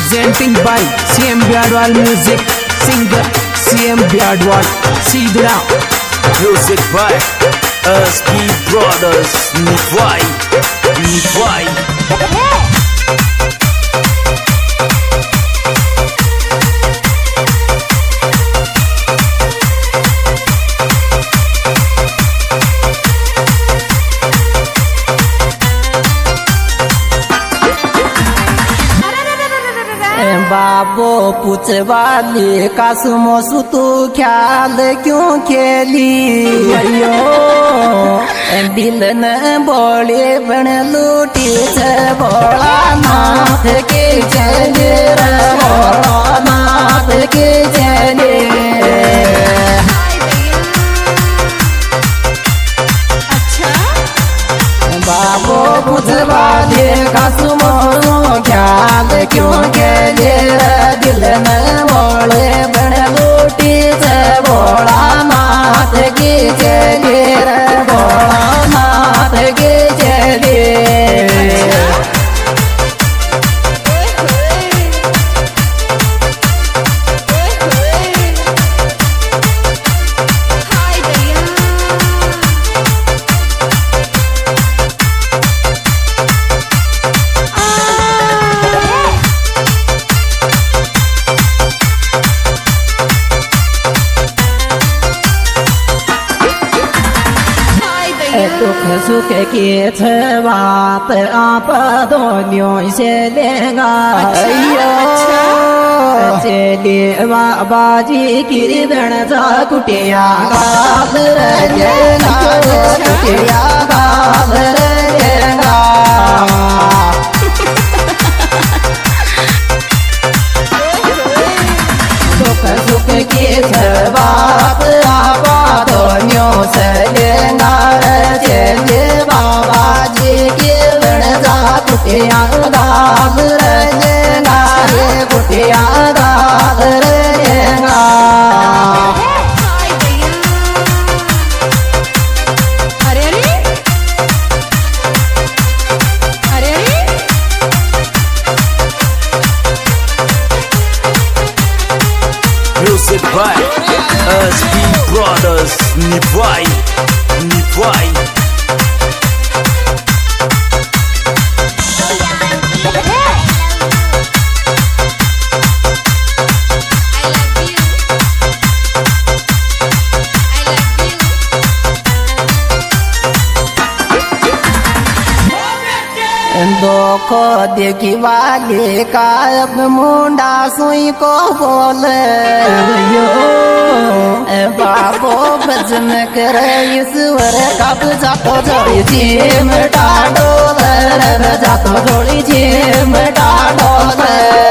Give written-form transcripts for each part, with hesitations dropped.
presenting by CM Biadwal Music, singer CM Biadwal, Sidra. Music by SB Brothers, Nivai. बाबो पुछवाली कासमो सुतु ख्याल क्यों खेली अयो दिल न बोले बन लूटी से बोला नाथ के चले बोला नाथ के चले बाबो पुछवाली कासमो ख्याल क्यों खेली दिल न बोले बन लूटी से बोला नाथ की चले बोला नाथ की चले दुख सुख की बात आप दोनों से लेगा चले बाबाजी की बन जा कुटिया गाल रहेगा कुटिया गाल रहेगा दुख सुख की बात आप दोनों से लेगा चले बाबाजी की बन जा कुटिया गाल रहेगा रे कुटिया गाल रहेगा Music by SB Brothers, Nivai. दुख देखी वाले का अब मुंडा सुई को बोले बाबो भजन करे ईश्वर कब जातो जोड़ी जी मिटा डोले जातो जोड़ी जी मिटा डोले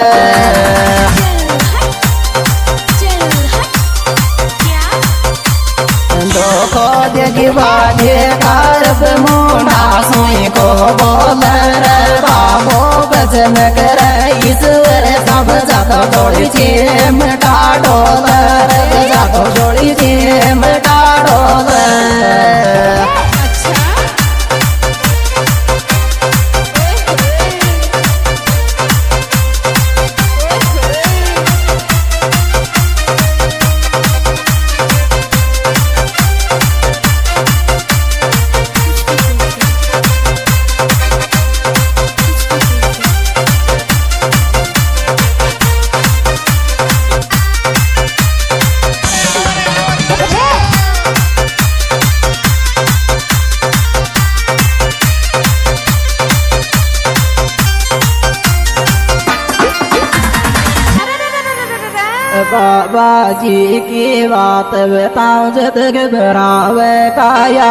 दुख देखी वाले का अब मुंडा सुई को बोले बाबो भजन करे ईश्वर सब जातो जोड़ी जी मिटा डोले जातो जोड़ी जी मिटा डोले बाबा जी की बात बताऊं जत घबरावे काया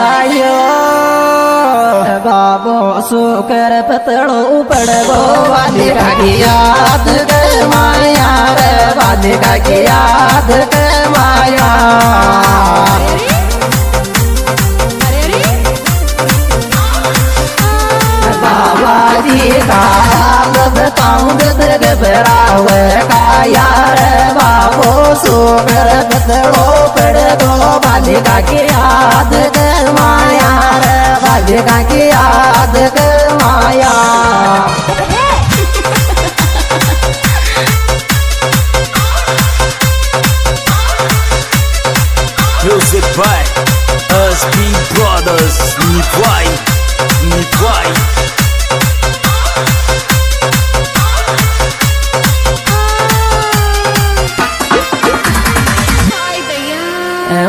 बाबो सुकर पतड़ो पड़ो वाली का याद कर माया रे वाली का याद कर माया बाबा जी का बताऊं जत घबरावे काया बाबो सुकर पतड़ो पड़ो वाली का याद कर माया रे वाली का याद कर माया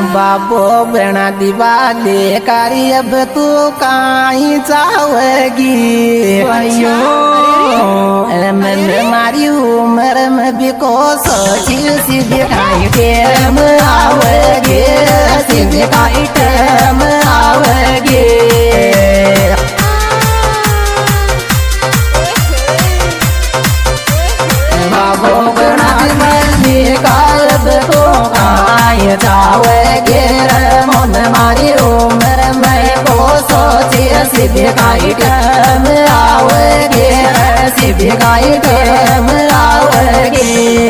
बाबो बेणा दिवाले कारी अब तू काई चावगी अयो मन मारी उम्र में भी को सोची सीधे खाई टेम आवगे सीधे खाई टेम आवगे बाबो बेणा दिवाले कायब तो काई चावगे मन मारी उम्र में को सोची सीधे खाई टेम आवगे सीधे खाई टेम आवगे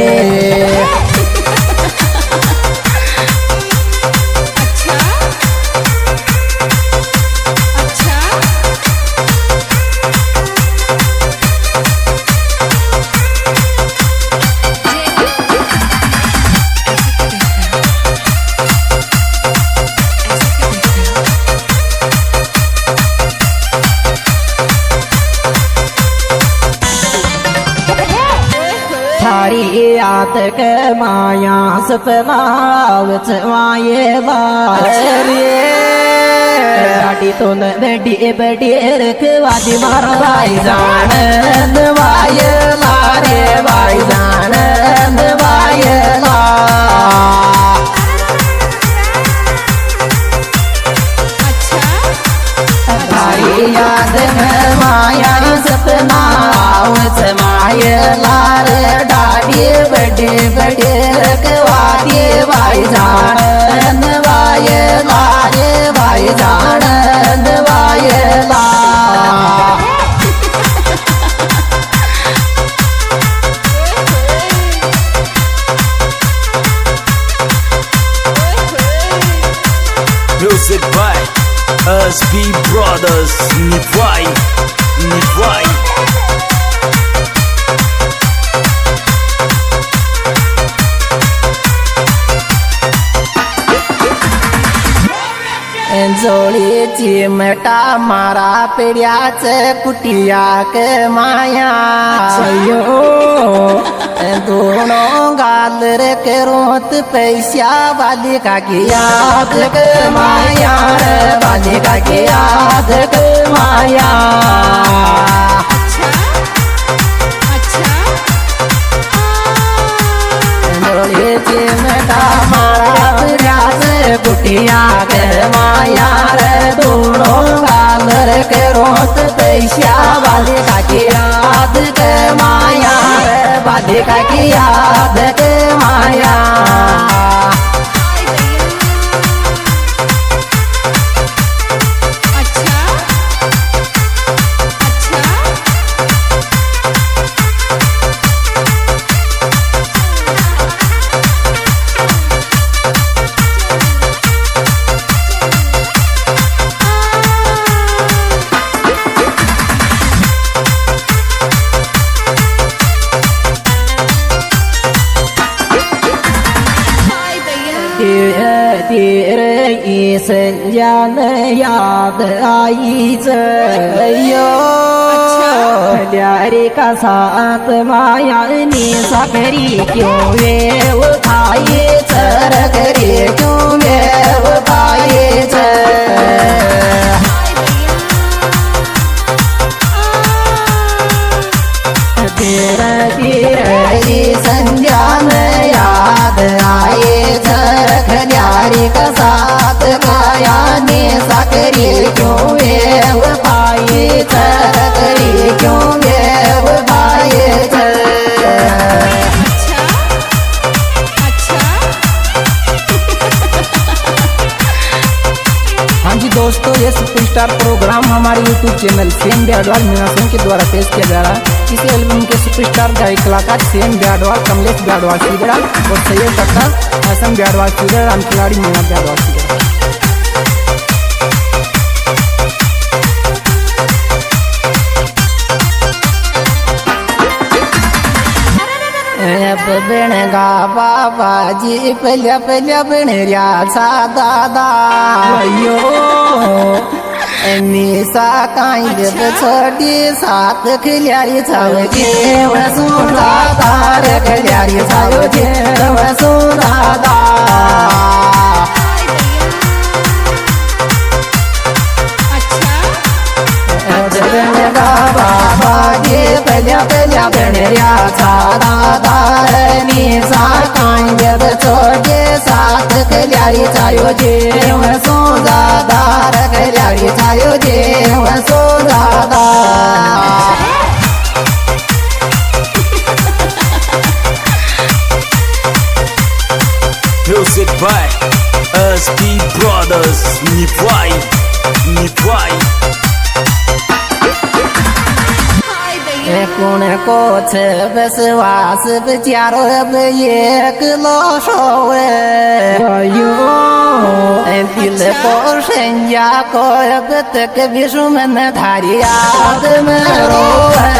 थारी याद के माया सपनावच माये बारे गाड़ी तो न बेटी बेटी रखवादी मार भाई जान वाये लारे भाई जान वाये ला थारी याद में माया सपना माये लारे डाडी बड़े बड़े रखवादी भाई जान वाये लारे भाई जान वाये ला Music by SB Brothers Nivai Nivai जोड़ी चिमटा मारा पेड़ियाच कुटिया के माया दोनों गाल रे के रोत पैसा वाली का की याद के माया रे वाली का की याद के माया जोड़ी चिमटा मारा पेड़ियाच कुटिया के माया रे दोनों गाल रे के रोत पैसा वाली का की याद के माया रे वाली का की याद के माया तेरे संजान याद आई चयो प्यारे का साथ माया ने सकरी क्यों वे उठाए चर करे क्यों वे उठाए तेरा तेरे संजान याद आए झरख न्यारी का साथ काया ने सकरी क्यों वेव पाए झरखरी क्यों वेव पाए हाँ जी दोस्तों, ये सुपरस्टार प्रोग्राम हमारे YouTube चैनल सेम ब्याडवाल मीना सिंह के द्वारा पेश किया जा रहा है। इस एल्बम के सुपरस्टार गायक कलाकार सेम ब्याडवाल, कमलेश ब्याडवाल सीधड़ा और सैयद अख्तर, हसन ब्याडवाल सीधड़ा, राम खिलाड़ी मीना ब्याडवाल सीधड़ा। बन गा बाबा जी पल्या पल्या बनर्या सा दादा निसा कांद छोटी सात खिल्यारी छावजे वसुरा दार खिल्यारी छावजे वसुरा दा बाबागे पल्या पल्या बनऱ्या दादानी साकांगेद छोटे साथ कल्यारी चायो जेव सोदादार कल्यारी चायो जेव सोदादार Music by SB Brothers. Nivai, Nivai. कौन को विश्वास विचारो एक लोशोवे दिल को संज्ञा को अब तक विषुमन धारिया में रोवे